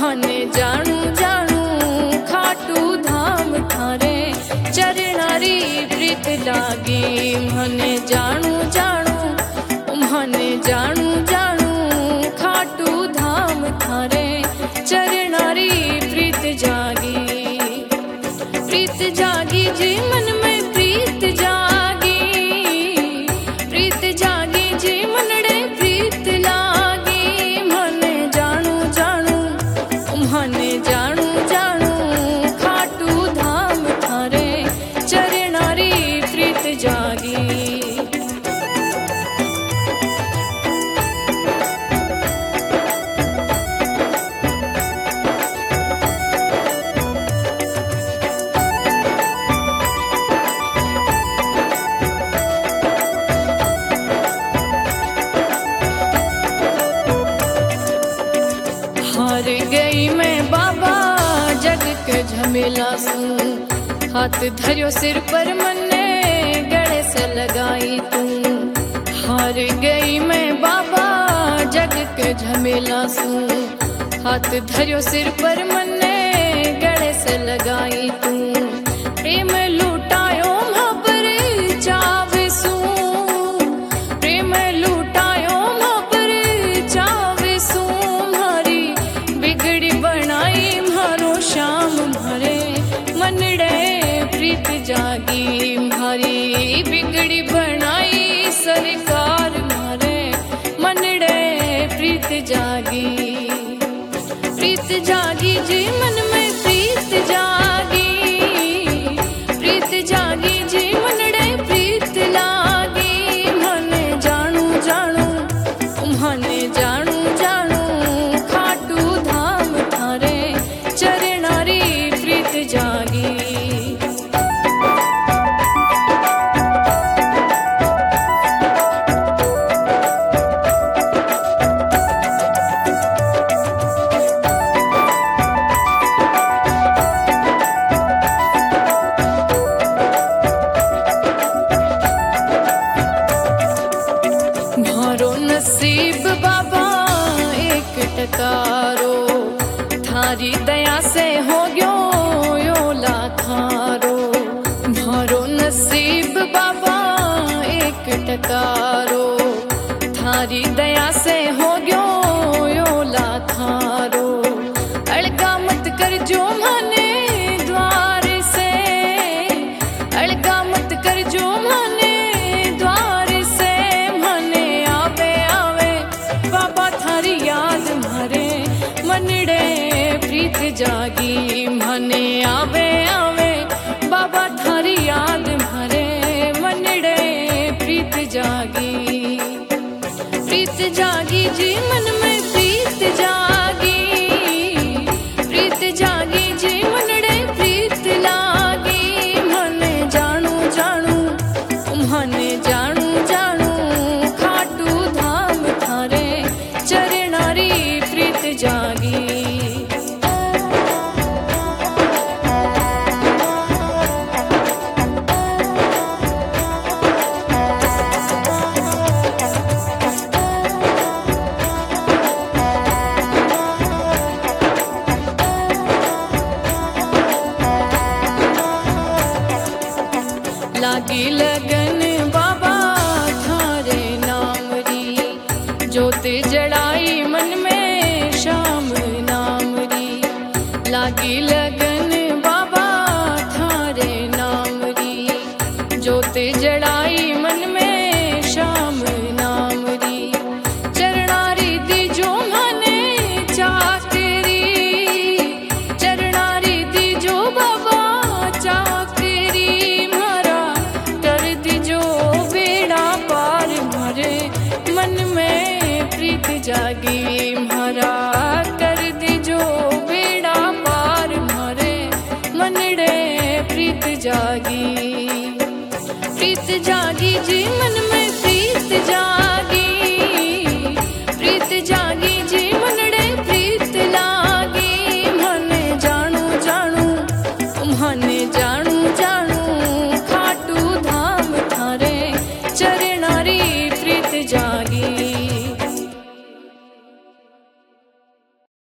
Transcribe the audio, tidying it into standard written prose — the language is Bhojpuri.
तुम्हाने जाणू जाणू खाटू धाम थारे चरणारी प्रीत लागी। मने जाणू जाणू तुम्हाने जाणू जाणू खाटू धाम थारे चरणारी प्रीत जागी। प्रीत जागी जी मन में प्रीत जागी, प्रीत जागी जी मनड़े प्रीत लागी। मने जाणू जाणू तुम्हाने जाणू जाणू खाटू धाम थारे चरणारी प्रीत जागी। हार गई मैं बाबा जग के झमेला सू, हाथ धरियो सिर पर मन्ने गले से लगाई तू। हार गई मैं बाबा जग के झमेला सू, हाथ धरियो सिर पर मन्ने गले से लगाई तू। प्रेम लूटायो मां पर चावे सू, प्रेम लूटायो मां पर चावे सू। मारी बिगड़ी बनाई मारो श्याम मारे मनड़े प्रीत जागी। मारी बिगड़ी बनाई सरकार मारे मनड़े प्रीत जागी। प्रीत जागी जी मन में प्रीत जागी, प्रीत जागी जी मनड़े प्रीत लागी। मने जाणू जाणू तुम्हाने जाणू जाणू खाटू धाम थारे चरणारी प्रीत जागी। मारो नसीब बाबा एक टकारो, थारी दया से हो गयो यो लाखारो। मारो नसीब बाबा एक टकारो, थारी दया से हो गयो यो लाखारो। अलगा मत कर जो माने द्वार से, अलगा मत कर जो माने द्वार से। मने आवे आवे बाबा थारी याद मारे मनड़े प्रीत जागी। मने आवे आवे बाबा थारी याद मारे मनड़े प्रीत जागी। प्रीत जागी जी मन में प्रीत जागी, प्रीत जागी जी मनड़े प्रीत लागी। मने जाणू जाणू तुम्हाने जाणू जाणू खाटू धाम थारे चरणारी प्रीत जागी। लागी लगन बाबा थारे नाम री, जोत जड़ाई मन में शाम नाम री। लागी लगन बाबा थारे नाम री, जोत जड़ाई मन में शाम नाम री। चरणारी दी जो माने चाकरी, चरणारी दी जो बाबा चाकरी। मारा कर दी जो बेड़ा पार मारे मन में प्रीत जागी। मारा कर दी जो बेड़ा पार मारे मनड़े प्रीत जागी। प्रीत जागी जी मन में प्रीत जागी।